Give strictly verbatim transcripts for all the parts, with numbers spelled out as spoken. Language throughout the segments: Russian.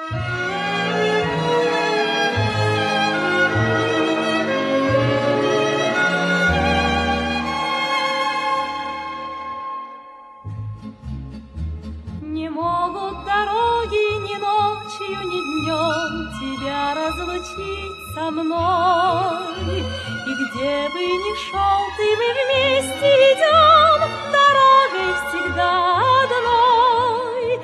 Не могут дороги ни ночью, ни днем тебя разлучить со мной. И где бы ни шел ты, мы вместе идем дорогой всегда одной.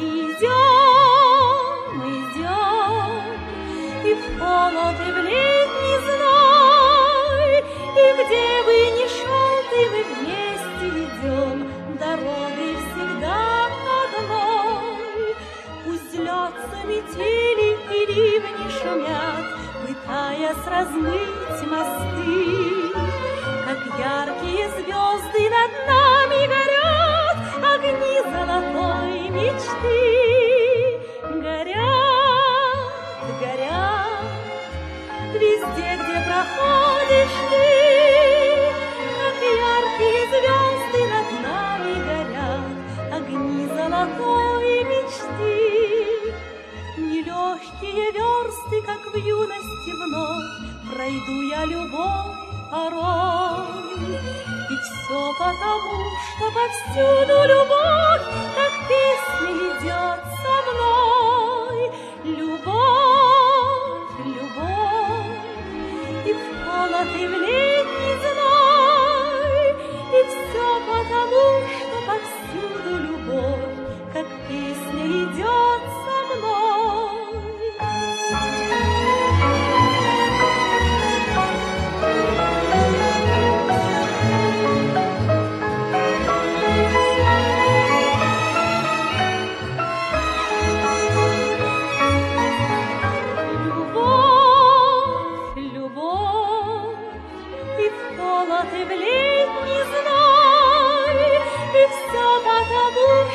Идем, идем, и в холод, и в летний зной. И где бы ни шел ты, мы вместе идем дорогой всегда одной. Пусть льется метели и ливни шумят, пытаясь размыть мосты, как яркие звезды над нами горят огни золотой мечты. Горят, горят, везде, где проходишь ты, как яркие звезды над нами горят огни золотой мечты. Нелегкие версты, как в юности вновь, пройду я любовь порой. И все потому, что повсюду любовь, как песня, идет со мной. Любовь, любовь, и в холод, и в летний зной. И все потому, что повсюду любовь, как песня, идет со мной. И в летний зной, и все потому,